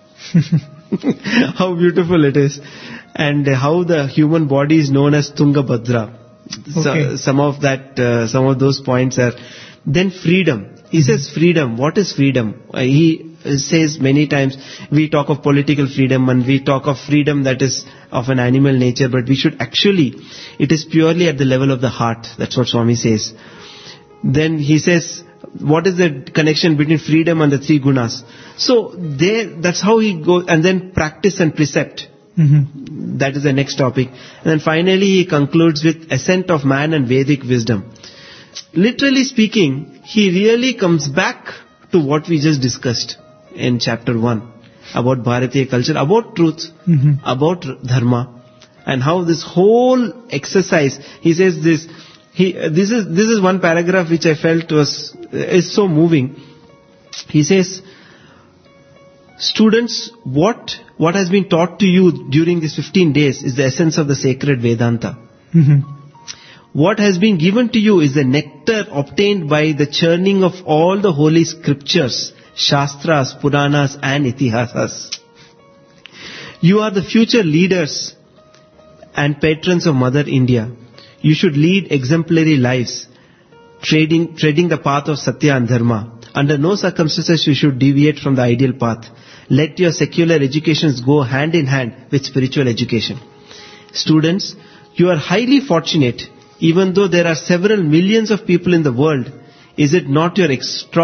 How beautiful it is. And how the human body is known as Tungabhadra. Okay. Some of those points are. Then freedom. He says freedom. What is freedom? He says many times, we talk of political freedom and we talk of freedom that is of an animal nature, but we should actually, it is purely at the level of the heart. That's what Swami says. Then he says, what is the connection between freedom and the 3 gunas? So that's how he goes. And then practice and precept. That is the next topic. And then finally he concludes with ascent of man and Vedic wisdom. Literally speaking, he really comes back to what we just discussed in chapter 1 about Bharatiya culture, about truth, about dharma, and how this whole exercise, he says this is one paragraph which I felt is so moving. He says, Students, what has been taught to you during these 15 days is the essence of the sacred Vedanta. What has been given to you is the nectar obtained by the churning of all the holy scriptures, Shastras, Puranas and Itihasas. You are the future leaders and patrons of Mother India. You should lead exemplary lives, treading the path of Satya and Dharma. Under no circumstances you should deviate from the ideal path. Let your secular educations go hand in hand with spiritual education. Students, you are highly fortunate. Even though there are several millions of people in the world, is it not your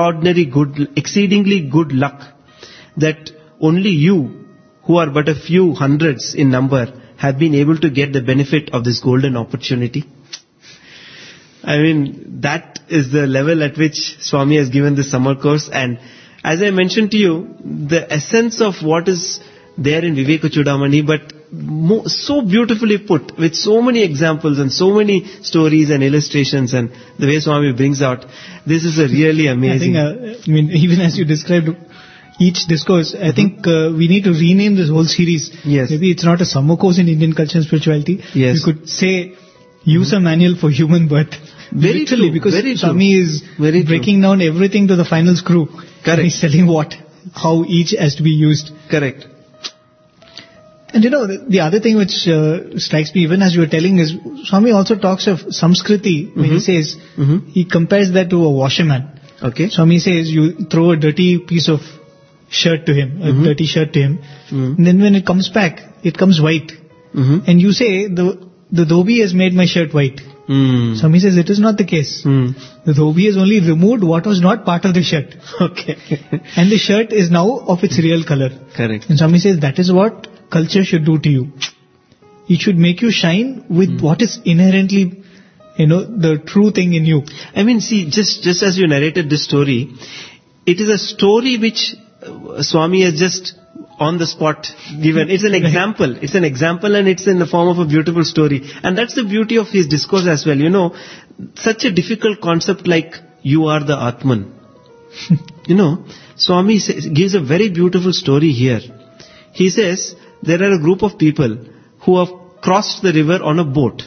exceedingly good luck that only you, who are but a few hundreds in number, have been able to get the benefit of this golden opportunity? I mean, that is the level at which Swami has given this summer course. And as I mentioned to you, the essence of what is there in Viveka Chudamani, but so beautifully put, with so many examples and so many stories and illustrations, and the way Swami brings out, this is a really amazing. I think, even as you described each discourse, I think we need to rename this whole series. Yes. Maybe it's not a summer course in Indian culture and spirituality. Yes. We could say user manual for human birth. Very literally, true, because very true. Swami is Very breaking down everything to the final screw. Correct. And he's telling how each has to be used. Correct. And the other thing which strikes me even as you were telling is, Swami also talks of Samskriti when he says, he compares that to a washerman. Okay. Swami says you throw a dirty piece of shirt to him, a dirty shirt to him, and then when it comes back, it comes white. And you say, the dhobi has made my shirt white. Swami says it is not the case. The dhobi has only removed what was not part of the shirt. Okay. And the shirt is now of its real color. Correct. And Swami says that is what culture should do to you. It should make you shine with what is inherently, the true thing in you. I mean, see, just as you narrated this story, it is a story which Swami has just on the spot given. It's an example. It's an example, and it's in the form of a beautiful story. And that's the beauty of his discourse as well. Such a difficult concept like you are the Atman. Swami gives a very beautiful story here. He says there are a group of people who have crossed the river on a boat.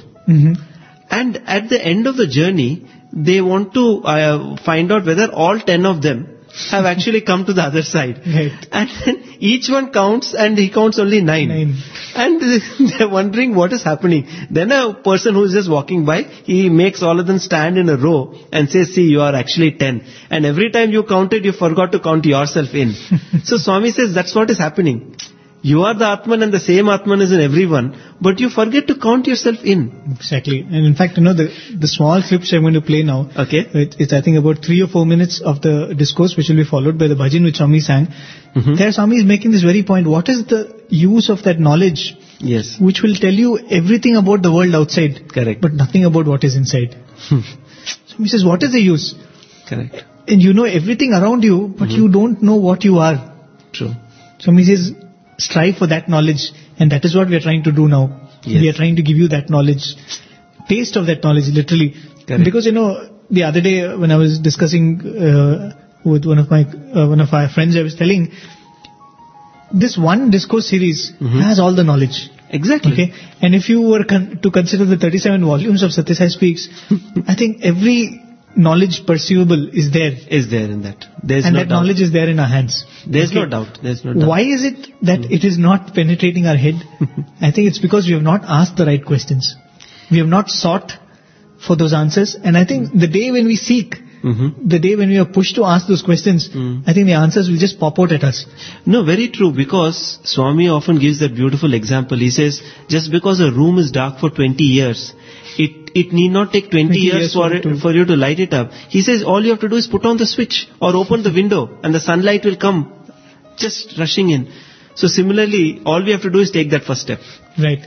And at the end of the journey, they want to find out whether all 10 of them have actually come to the other side. Right. And then each one counts, and he counts only 9. And they're wondering what is happening. Then a person who is just walking by, he makes all of them stand in a row and says, see, you are actually 10. And every time you counted, you forgot to count yourself in. So Swami says that's what is happening. You are the Atman, and the same Atman is in everyone, but you forget to count yourself in. Exactly. And in fact, the small clips I'm going to play now, okay, it's I think about 3 or 4 minutes of the discourse, which will be followed by the bhajan which Swami sang. There Swami is making this very point. What is the use of that knowledge? Yes. Which will tell you everything about the world outside. Correct. But nothing about what is inside. Swami says, what is the use? Correct. And you know everything around you, but you don't know what you are. True. Swami says, strive for that knowledge, and that is what we are trying to do now. Yes. We are trying to give you that knowledge, taste of that knowledge, literally. Correct. Because the other day when I was discussing with one of our friends, I was telling this one discourse series has all the knowledge. Exactly. Okay, and if you were to consider the 37 volumes of Satya Sai Speaks, I think every knowledge perceivable is there. Is there in that. There's and no that doubt. knowledge is there in our hands. There's no doubt. There's no doubt. Why is it that it is not penetrating our head? I think it's because we have not asked the right questions. We have not sought for those answers. And I think the day when we seek, the day when we are pushed to ask those questions, I think the answers will just pop out at us. No, very true, because Swami often gives that beautiful example. He says, just because a room is dark for 20 years, it need not take 20 years for you to light it up. He says all you have to do is put on the switch or open the window and the sunlight will come just rushing in. So similarly, all we have to do is take that first step. Right.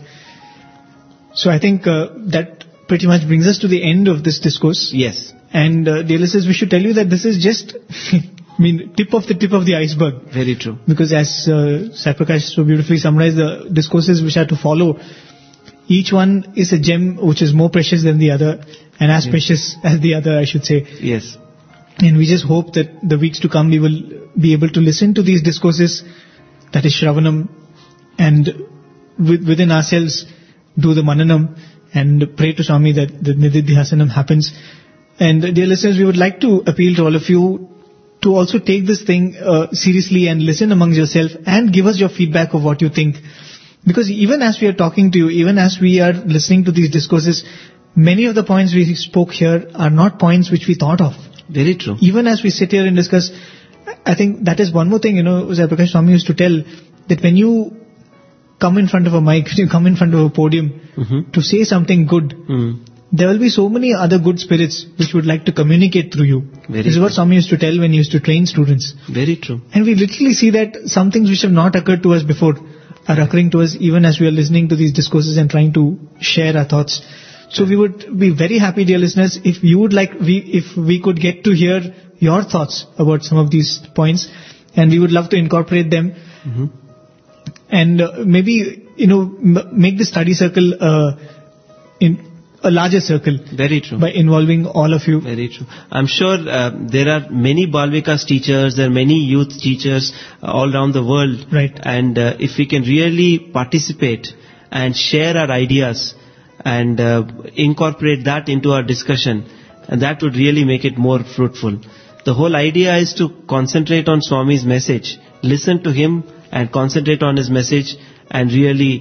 So I think that pretty much brings us to the end of this discourse. Yes. And dear listeners, we should tell you that this is just, tip of the iceberg. Very true. Because as Sai Prakash so beautifully summarized, the discourses which are to follow, each one is a gem which is more precious than the other, and as precious as the other, I should say. Yes. And we just hope that the weeks to come we will be able to listen to these discourses that is Shravanam, and within ourselves do the Mananam and pray to Swami that the Nididhyasanam happens. And dear listeners, we would like to appeal to all of you to also take this thing seriously and listen amongst yourself and give us your feedback of what you think. Because even as we are talking to you, even as we are listening to these discourses, many of the points we spoke here are not points which we thought of. Very true. Even as we sit here and discuss, I think that is one more thing, Prakash Swami used to tell that when you come in front of a mic, when you come in front of a podium to say something good, there will be so many other good spirits which would like to communicate through you. This is what Swami used to tell when he used to train students. Very true. And we literally see that some things which have not occurred to us before are occurring to us even as we are listening to these discourses and trying to share our thoughts. So we would be very happy, dear listeners, if you would like, if we could get to hear your thoughts about some of these points, and we would love to incorporate them. And maybe, make the study circle in a larger circle. Very true. By involving all of you. Very true. I'm sure there are many Bal Vikas teachers, there are many youth teachers all around the world. Right. And if we can really participate and share our ideas and incorporate that into our discussion, and that would really make it more fruitful. The whole idea is to concentrate on Swami's message, listen to him and concentrate on his message and really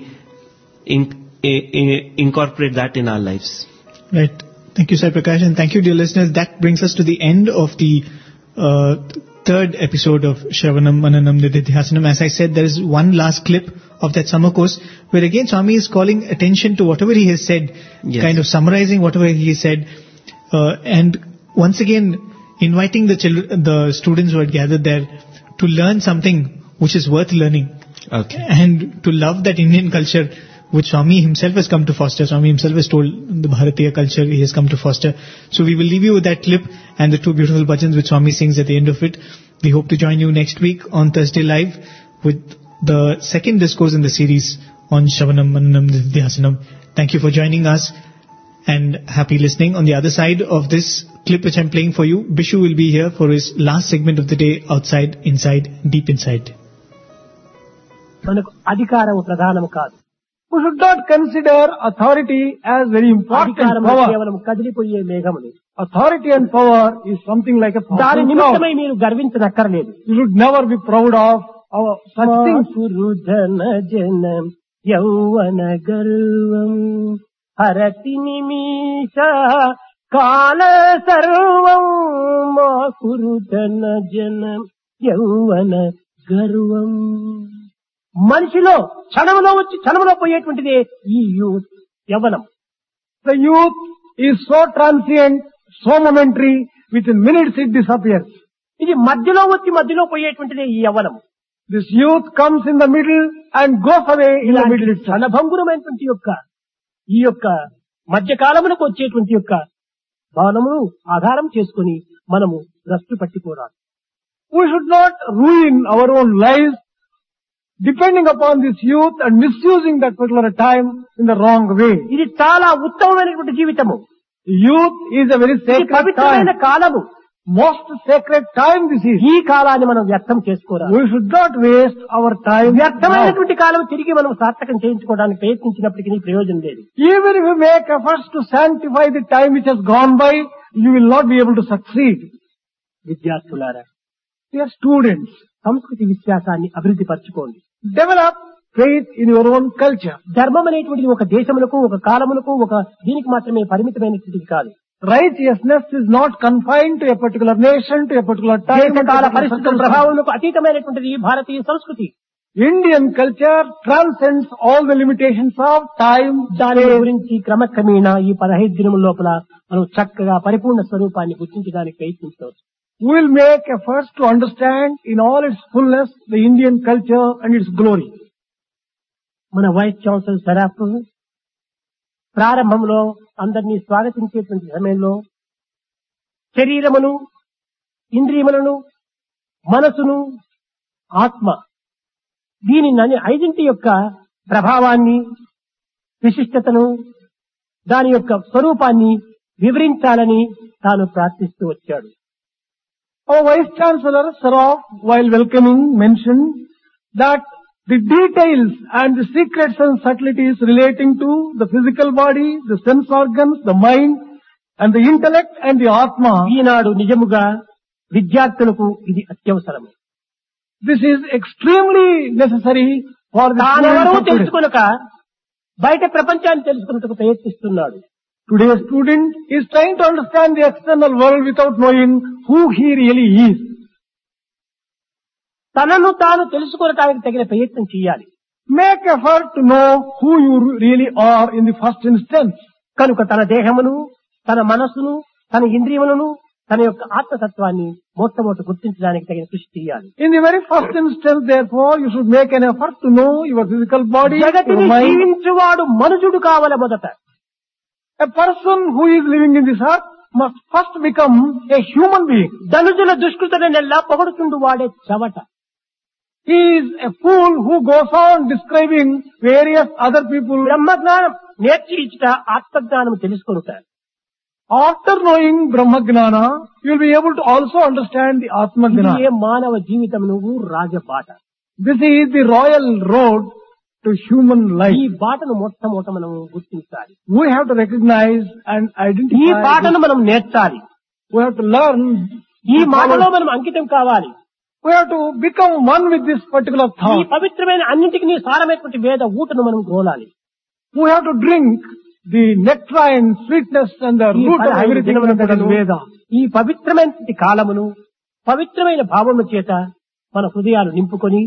incorporate that in our lives. Right. Thank you, Sai Prakash, and thank you, dear listeners. That brings us to the end of the third episode of Shravanam Mananam Nididhyasanam. As I said, there is one last clip of that summer course where again Swami is calling attention to whatever he has said, kind of summarizing whatever he has said, and once again inviting the students who had gathered there to learn something which is worth learning. Okay. And to love that Indian culture which Swami himself has come to foster. Swami himself has told the Bharatiya culture he has come to foster. So we will leave you with that clip and the two beautiful bhajans which Swami sings at the end of it. We hope to join you next week on Thursday Live with the second discourse in the series on Shravanam Mananam Nididhyasanam. Thank you for joining us and happy listening. On the other side of this clip which I'm playing for you, Bishu will be here for his last segment of the day, Outside, Inside, Deep Inside. మనకు అధికారం ప్రధానం కాదు. We should not consider authority as very important అధికారం power. కేవలం కదిలిపోయే మేఘములు. Authority and power is something like a దాని passing cloud. నిమిత్తమై మీరు గర్వించనక్కర్లేదు. You should never be proud of such things. పురుధన జన యౌవన గర్వం హరతి నిమిష కాల సర్వం మా పురుధన జన యౌవన గర్వం. మనిషిలో క్షణంలో వచ్చి క్షణంలో పోయేటువంటిదే ఈ youth Yavvanam. The youth is so transient, so momentary, within minutes it disappears. ఇది మధ్యలో వచ్చి మధ్యలో పోయేటువంటిదే ఈ యవ్వనం. This youth comes in the middle and goes away in the middle itself. క్షణభంగురమైనటువంటి ఈ యొక్క మధ్యకాలమునకు వచ్చేటువంటి యొక్క భావనమును ఆధారం చేసుకుని మనము భ్రష్టు పట్టిపోరాదు. We should not ruin our own lives depending upon this youth and misusing that particular time in the wrong way. ఇది చాలా ఉత్తమమైనటువంటి జీవితము. Youth is a very ఇది sacred పవిత్రమైన time. కాలము. Most sacred time this is. ఈ కాలాన్ని మనం వ్యర్థం చేసుకోరాదు. We should not waste our time. వ్యర్థమైనటువంటి కాలం తిరిగి మనం సార్థకం చేయించుకోవడానికి ప్రయత్నించినప్పటికీ ప్రయోజనం లేదు. Even if you make efforts to sanctify the time which has gone by, you will not be able to succeed. విద్యార్థులారా, We are students. సంస్కృతి విశ్వాసాన్ని అభివృద్ధి పరచుకోండి. Develop faith in your own culture. ధర్మం అనేటువంటిది ఒక దేశములకు, ఒక కాలములకు, ఒక దీనికి మాత్రమే పరిమితమైనటువంటిది కాదు. Righteousness is not confined to a particular nation, to a particular time. and దేశకాల particular పరిస్థితుల circumstance. ప్రభావములకు అతీతమైనటువంటిది ఈ భారతీయ సంస్కృతి. Indian culture transcends all the limitations of time. దాని గురించి క్రమక్రమేణా ఈ 15 దినముల లోపల మనం చక్కగా పరిపూర్ణ స్వరూపాన్ని గుర్తించడానికి ప్రయత్నించవచ్చు. We will make efforts to understand in all its fullness the Indian culture and its glory. మన వైస్ ఛాన్సలర్ సరాఫ్ ప్రారంభంలో అందరినీ స్వాగతించేటువంటి సమయంలో శరీరమును, ఇంద్రియములను, మనసును, ఆత్మ దీని ఐదింటి యొక్క ప్రభావాన్ని, విశిష్టతను, దాని యొక్క స్వరూపాన్ని వివరించాలని తాను ప్రార్థిస్తూ వచ్చాడు. Our Vice Chancellor Saraf, while welcoming, mentioned that The details and the secrets and subtleties relating to the physical body, the sense organs, the mind, and the intellect and the Atma. ఈనాడు నిజముగా విద్యార్థులకు ఇది అత్యవసరం. This is extremely necessary for the తానెవరూ students of today. తెలుసుకొనక బయట ప్రపంచాన్ని తెలుసుకున్నట్టుకు ప్రయత్నిస్తున్నాడు. Today's student is trying to understand the external world without knowing who he really is. తనను తాను తెలుసుకోవడానికి తగిన ప్రయత్నం చేయాలి. Make effort to know who you really are in the first instance. కనుక తన దేహమును, తన మనస్సును, తన ఇంద్రియములను, తన యొక్క ఆత్మతత్వాన్ని మొట్టమొదటి గుర్తించడానికి తగిన కృషి చేయాలి. In the very first instance, therefore, you should make an effort to know your physical body, your జగతిని mind. జీవించువాడు మనుజుడు కావాలి మొదట. A person who is living in this earth must first become a human being. ధనుజుల దుష్కృతనెల్లా పొగడుచుండు వాడే చవట. He is a fool who goes on describing various other people. బ్రహ్మజ్ఞానం నేర్చి ఇచ్చుట ఆత్మజ్ఞానం తెలుసుకొనుతారు. After knowing Brahmagnana, you will be able to also understand the ఇది Atmagnana. ఏ మానవ జీవితం నువ్వు రాజబాట. This is the royal road to human ఈ life. బాటను మొట్టమొదట మనం గుర్తించాలి. We have to recognize and ఈ identify. బాటను మనం నేర్చాలి. We have to learn. ఈ మాటలో మనం అంకితం కావాలి. We have to become one with this particular ఈ thought. పవిత్రమైన అన్నింటికి సారమైనటువంటి వేద ఊటను మనం గోలాలి. We have to drink the nectarine, sweetness and the ఈ root of 15 everything దినముల that is కూడాను Veda. ఈ పవిత్రమైనటువంటి కాలమును పవిత్రమైన భావముల చేత మన హృదయాలు నింపుకొని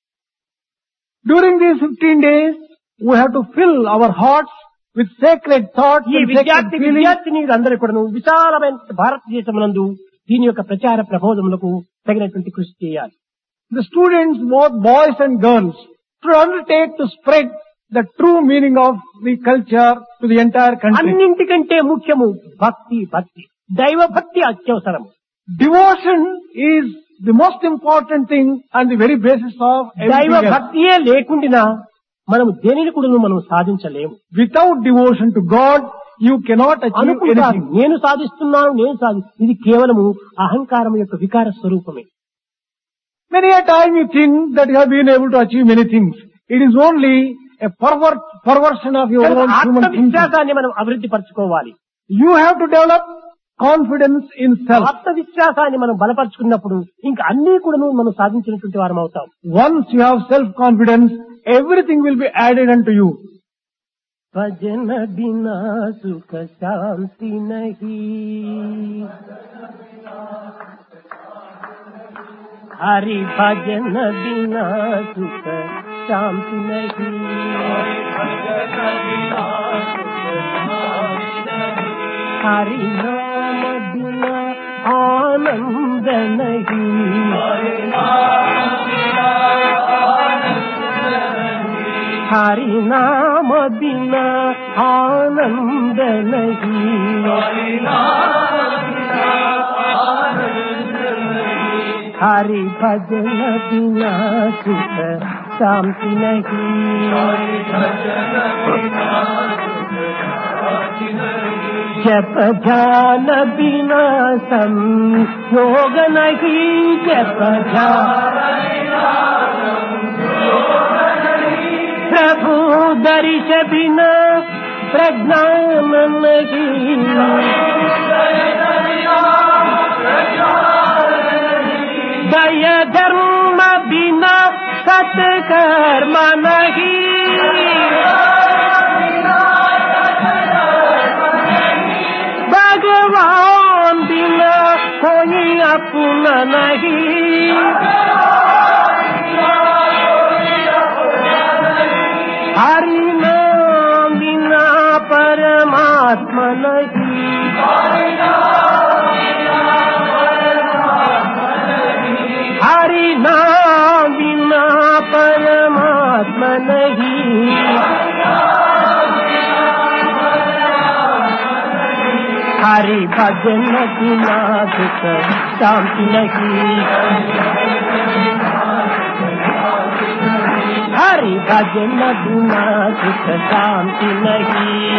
During these 15 days, we have to fill our hearts with sacred thoughts ఈ and sacred feelings. విద్యార్థినీలందరూ కూడాను విశాలమైన భారతదేశమునందు దీని యొక్క ప్రచార ప్రబోధములకు తగినటువంటి కృషి చేయాలి. The students, both boys and girls, should undertake to spread the true meaning of the culture to the entire country. అన్నింటికంటే ముఖ్యము భక్తి. దైవ భక్తి అత్యవసరం. Devotion is the most important thing and the very basis of దైవ everything else. భక్తియే లేకుండా మనము దేనిని కూడా మనం సాధించలేము. Without devotion to God, you cannot achieve అనుకుంటారు anything. నేను సాధిస్తున్నాను ఇది కేవలము అహంకారం యొక్క వికార స్వరూపమే. Many a time you think that you have been able to achieve many things. It is only a perversion of your own human thinking. ఆత్మవిశ్వాసాన్ని మనం అభివృద్ధి పరచుకోవాలి. You have to develop confidence in self. ఆత్మవిశ్వాసాన్ని మనం బలపరుచుకున్నప్పుడు ఇంకా అన్ని కూడా మనం సాధించినటువంటి వారం అవుతాం. Once you have self-confidence, everything will be added unto you. భజన బినా సుఖ శాంతి నహీ, హరి భజన బినా సుఖ శాంతి నహీ, హరి నామ బినా ఆనంద నహీ, हरि नाम बिना आनंद नहीं, हरि भजन बिना सुख शांति नहीं, जप ध्यान बिना संयोग नहीं, जप प्रभु दर्श बिना प्रज्ञान नहीं, दय धर्म बिना सत्कर्म नहीं, भगवान बिना कोई अपना नहीं, हरि नाम बिना परमात्मा नहीं, हरि नाम बिना परमात्मा नहीं, हरि भजन बिना सुख शांति नहीं, हरि भजन बिना सुख शांति नहीं,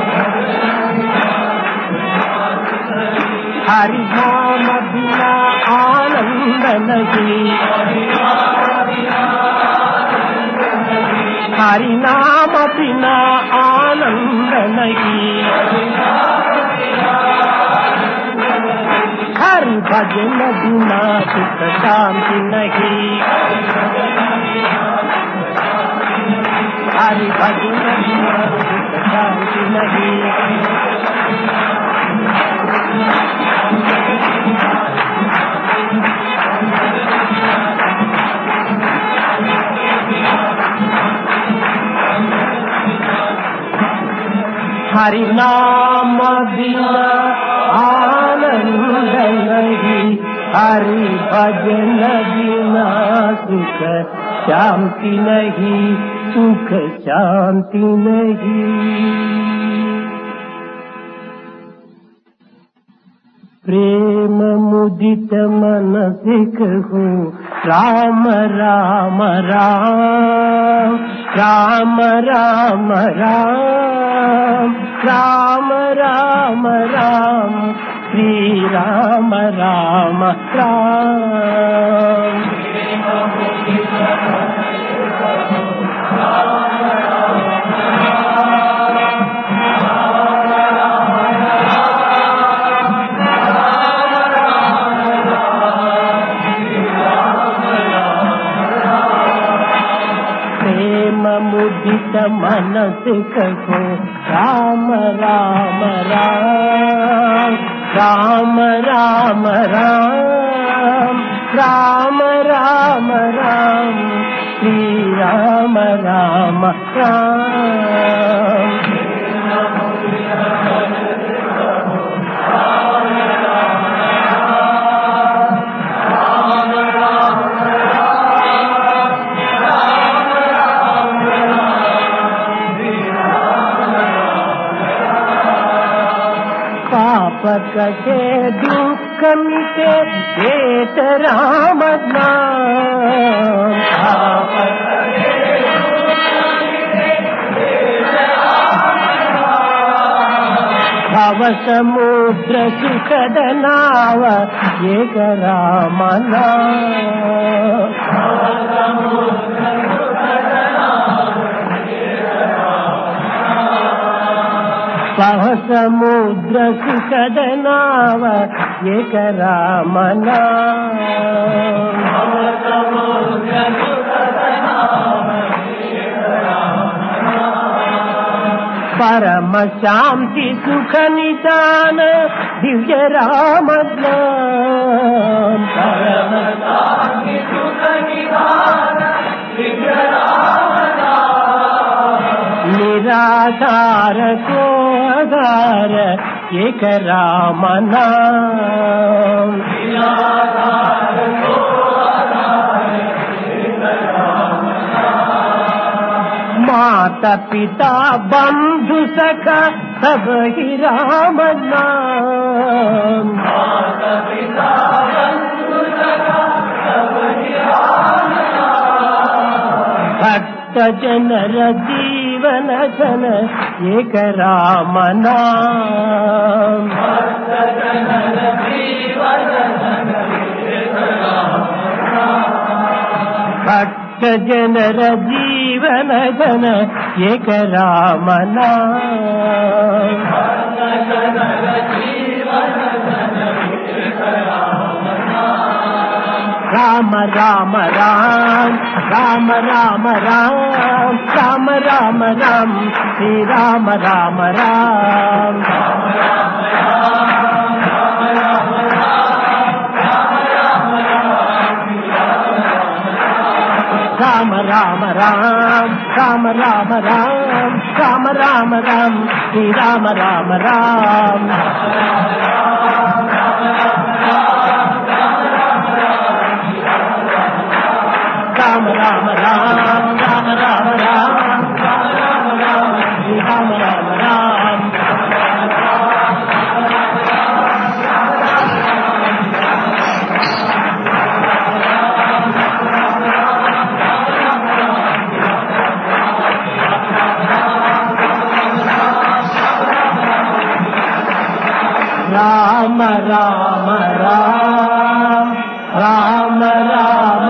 हरि नाम बिना आनंद नहीं, हरिनाम बिना आनंद नहीं, हरि भजन बिना सुख शांति नहीं, हरि भजन बिना सुख शांति नहीं। हरि नाम बिना आनंद नहीं, हरि भजन बिना सुख शांति नहीं, सुख शांति नहीं। प्रेम मुदित मन से कहो राम राम राम, राम राम राम, राम राम राम, श्री राम राम राम। मुदित मन से कहो राम राम राम, राम राम राम, राम राम राम, श्री राम राम राम। कटे दुख मिटे एक राम नाम, भव समुद्र सुखद नाव एक राम नाम, भव समुद्र सुखद नाव एक राम नाम, परम शांति सुख निदान दिव्य राम नाम, परम शांति सुख निदान दिव्य राम नाम, निराधार को आधार एक राम नाम, निराधार को आधार एक राम नाम, माता पिता बंधु सखा सब ही राम नाम, माता पिता बंधु सखा सब ही राम नाम, भक्त जनर जीवन धन एक राम नाम, भक्त जनर जीवन धन एक राम नाम, भक्त जनर जीवन धन एक राम नाम, भक्त जनर जीवन धन एक राम नाम, राम राम राम, राम राम राम, राम राम राम, श्री राम राम राम, राम राम राम, राम राम राम, राम राम राम, राम राम राम, राम राम राम, श्री राम राम राम, राम राम राम, राम राम राम, राम राम, श्री राम राम राम। राम राम राम, राम राम